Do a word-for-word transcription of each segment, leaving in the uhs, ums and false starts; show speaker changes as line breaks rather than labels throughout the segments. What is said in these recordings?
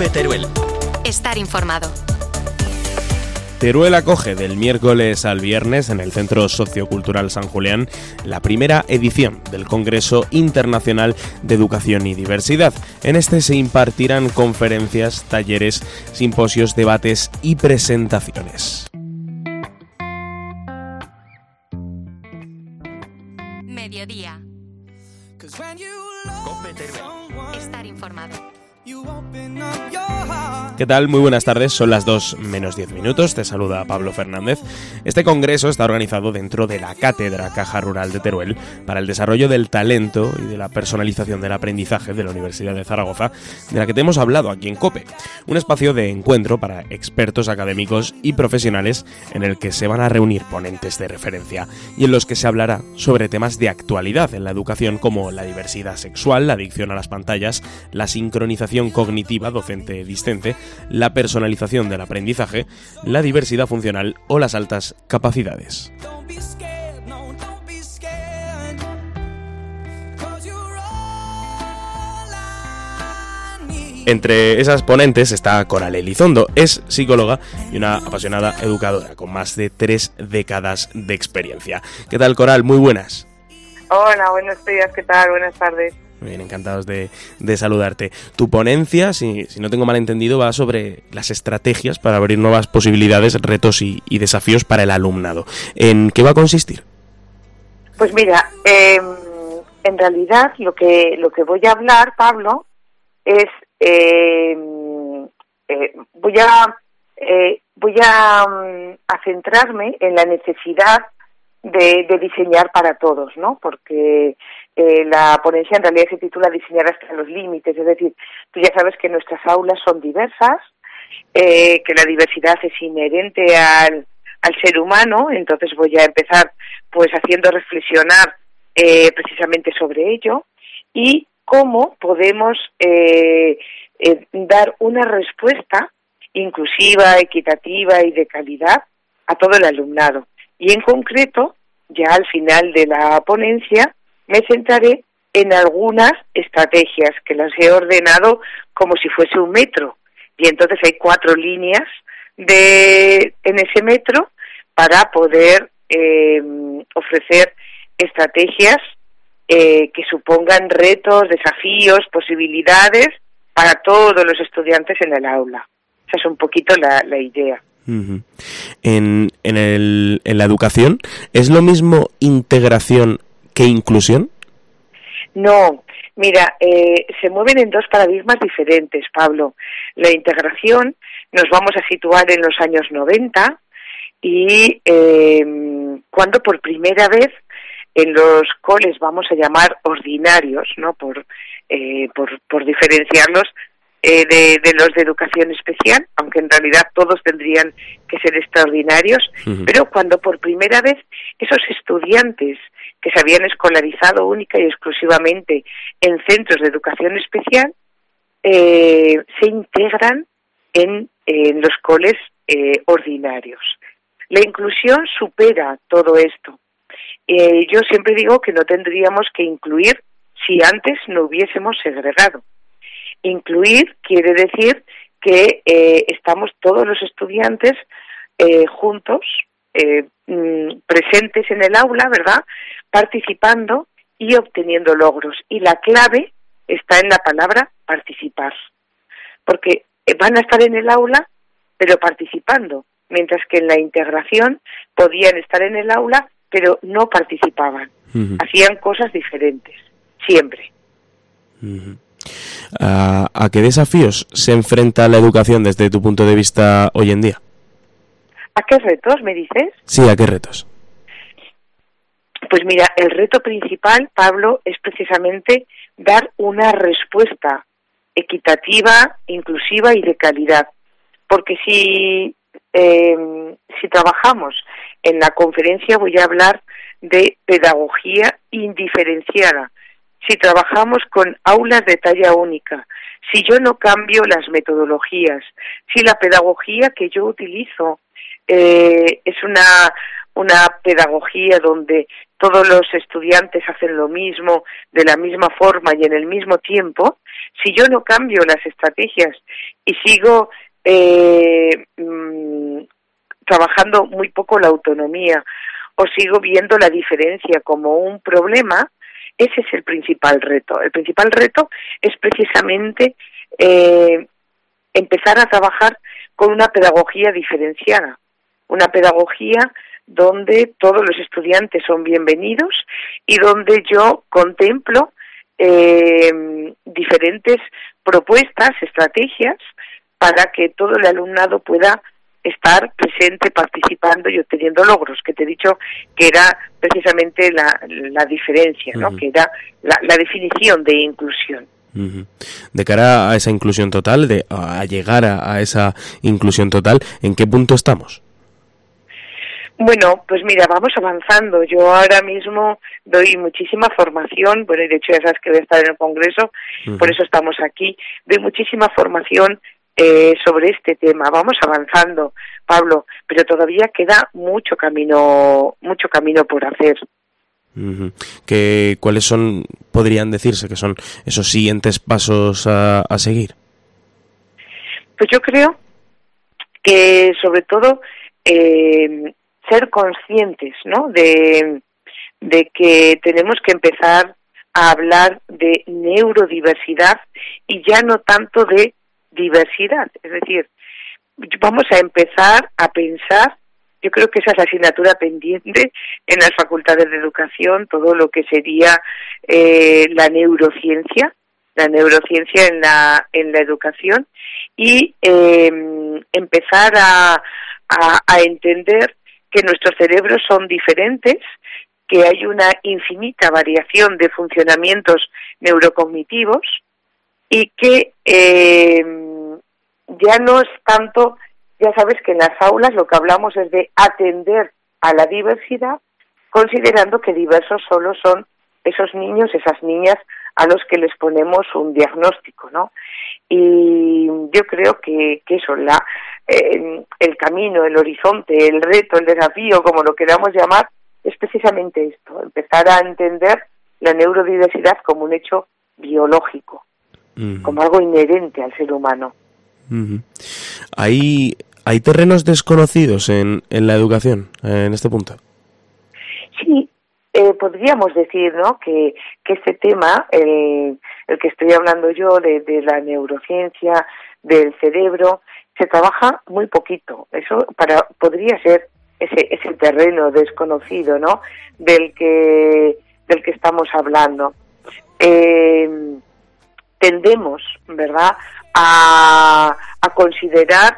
COPE Teruel.
Estar informado.
Teruel acoge del miércoles al viernes en el Centro Sociocultural San Julián la primera edición del Congreso Internacional de Educación y Diversidad. En este se impartirán conferencias, talleres, simposios, debates y presentaciones.
Mediodía.
COPE Teruel.
Estar informado.
¿Qué tal? Muy buenas tardes, son las dos menos diez minutos, te saluda Pablo Fernández. Este congreso está organizado dentro de la Cátedra Caja Rural de Teruel para el desarrollo del talento y de la personalización del aprendizaje de la Universidad de Zaragoza, de la que te hemos hablado aquí en COPE. Un espacio de encuentro para expertos académicos y profesionales en el que se van a reunir ponentes de referencia y en los que se hablará sobre temas de actualidad en la educación como la diversidad sexual, la adicción a las pantallas, la sincronización cognitiva docente-discente, la personalización del aprendizaje, la diversidad funcional o las altas capacidades. Entre esas ponentes está Coral Elizondo, es psicóloga y una apasionada educadora con más de tres décadas de experiencia. ¿Qué tal, Coral? Muy buenas.
Hola, buenos días, ¿qué tal? Buenas tardes.
Muy bien, encantados de, de saludarte. Tu ponencia, si, si no tengo mal entendido, va sobre las estrategias para abrir nuevas posibilidades, retos y, y desafíos para el alumnado. ¿En qué va a consistir?
Pues mira, eh, en realidad lo que lo que voy a hablar, Pablo, es eh, eh, voy a eh, voy a, a centrarme en la necesidad de, de diseñar para todos, ¿no? Porque Eh, la ponencia en realidad se titula Diseñar hasta los límites, es decir, tú ya sabes que nuestras aulas son diversas, eh, que la diversidad es inherente al, al ser humano, entonces voy a empezar pues haciendo reflexionar eh, precisamente sobre ello y cómo podemos eh, eh, dar una respuesta inclusiva, equitativa y de calidad a todo el alumnado. Y en concreto, ya al final de la ponencia, me centraré en algunas estrategias que las he ordenado como si fuese un metro. Y entonces hay cuatro líneas de en ese metro para poder eh, ofrecer estrategias eh, que supongan retos, desafíos, posibilidades para todos los estudiantes en el aula. Esa es un poquito la, la idea.
Uh-huh. En, en, el, en la educación, ¿es lo mismo integración que inclusión?
No, mira, eh, se mueven en dos paradigmas diferentes, Pablo. La integración nos vamos a situar en los años noventa y eh, cuando por primera vez en los coles vamos a llamar ordinarios, ¿no? Por, eh, por, por diferenciarlos eh, de, de los de educación especial, aunque en realidad todos tendrían que ser extraordinarios, uh-huh. Pero cuando por primera vez esos estudiantes que se habían escolarizado única y exclusivamente en centros de educación especial, eh, se integran en, en los coles eh, ordinarios. La inclusión supera todo esto. Eh, yo siempre digo que no tendríamos que incluir si antes no hubiésemos segregado. Incluir quiere decir que eh, estamos todos los estudiantes eh, juntos, eh, mm, presentes en el aula, ¿verdad?, participando y obteniendo logros. Y la clave está en la palabra participar, porque van a estar en el aula, pero participando, mientras que en la integración podían estar en el aula, pero no participaban. Uh-huh. Hacían cosas diferentes, siempre.
Uh-huh. ¿A, ¿A qué desafíos se enfrenta la educación desde tu punto de vista hoy en día?
¿A qué retos, me dices?
Sí, ¿a qué retos?
Pues mira, el reto principal, Pablo, es precisamente dar una respuesta equitativa, inclusiva y de calidad. Porque si, eh, si trabajamos en la conferencia, voy a hablar de pedagogía indiferenciada. Si trabajamos con aulas de talla única, si yo no cambio las metodologías, si la pedagogía que yo utilizo eh, es una, una pedagogía donde todos los estudiantes hacen lo mismo, de la misma forma y en el mismo tiempo, si yo no cambio las estrategias y sigo eh, mmm, trabajando muy poco la autonomía o sigo viendo la diferencia como un problema, ese es el principal reto. El principal reto es precisamente eh, empezar a trabajar con una pedagogía diferenciada, una pedagogía donde todos los estudiantes son bienvenidos y donde yo contemplo eh, diferentes propuestas, estrategias, para que todo el alumnado pueda estar presente, participando y obteniendo logros, que te he dicho que era precisamente la, la diferencia, ¿no? Uh-huh. Que era la, la definición de inclusión.
Uh-huh. De cara a esa inclusión total, de a llegar a, a esa inclusión total, ¿en qué punto estamos?
Bueno, pues mira, vamos avanzando. Yo ahora mismo doy muchísima formación, bueno, y de hecho ya sabes que voy a estar en el Congreso, uh-huh. Por eso estamos aquí. Doy muchísima formación eh, sobre este tema. Vamos avanzando, Pablo, pero todavía queda mucho camino, mucho camino por hacer.
Uh-huh. ¿Qué, ¿Cuáles son, podrían decirse, que son esos siguientes pasos a, a seguir?
Pues yo creo que sobre todo eh, ser conscientes, ¿no? De, de que tenemos que empezar a hablar de neurodiversidad y ya no tanto de diversidad. Es decir, vamos a empezar a pensar, yo creo que esa es la asignatura pendiente en las facultades de educación, todo lo que sería eh, la neurociencia, la neurociencia en la en la educación y eh, empezar a, a, a entender que nuestros cerebros son diferentes, que hay una infinita variación de funcionamientos neurocognitivos y que eh, ya no es tanto, ya sabes que en las aulas lo que hablamos es de atender a la diversidad, considerando que diversos solo son esos niños, esas niñas a los que les ponemos un diagnóstico, ¿no? Y yo creo que, que eso, la, eh, el camino, el horizonte, el reto, el desafío, como lo queramos llamar, es precisamente esto, empezar a entender la neurodiversidad como un hecho biológico, uh-huh. como algo inherente al ser humano.
Uh-huh. ¿Hay, ¿Hay terrenos desconocidos en, en la educación, en este punto?
Sí, eh, podríamos decir, ¿no?, que, que este tema, el, el que estoy hablando yo, de, de la neurociencia, del cerebro, se trabaja muy poquito. Eso para podría ser ese, ese terreno desconocido, ¿no?, del que, del que estamos hablando. Eh, tendemos, ¿verdad?, a, a considerar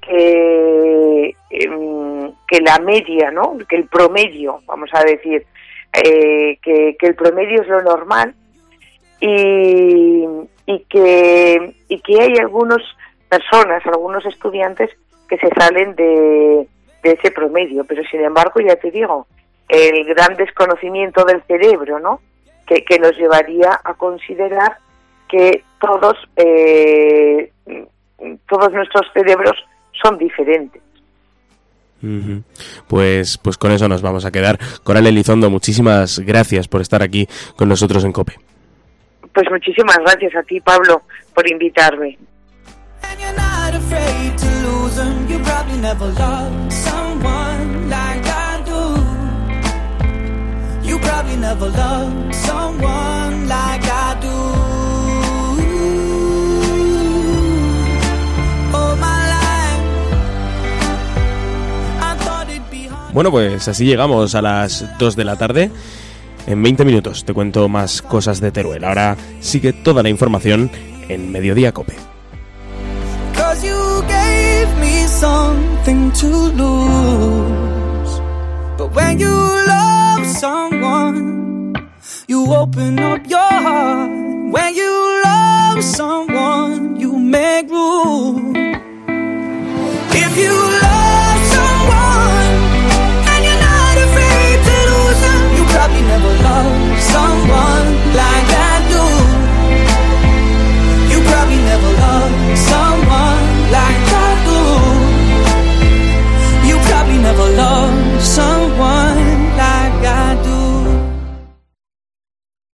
que, que la media, ¿no?, que el promedio, vamos a decir, eh, que, que el promedio es lo normal y, y que y que hay algunas personas, algunos estudiantes que se salen de, de ese promedio, pero sin embargo, ya te digo, el gran desconocimiento del cerebro, ¿no?, que, que nos llevaría a considerar que todos eh, todos nuestros cerebros son diferentes.
Uh-huh. Pues, pues con eso nos vamos a quedar. Coral Elizondo, muchísimas gracias por estar aquí con nosotros en COPE.
Pues muchísimas gracias a ti, Pablo, por invitarme.
Bueno, pues así llegamos a las dos de la tarde. En veinte minutos te cuento más cosas de Teruel. Ahora sigue toda la información en Mediodía COPE. If you love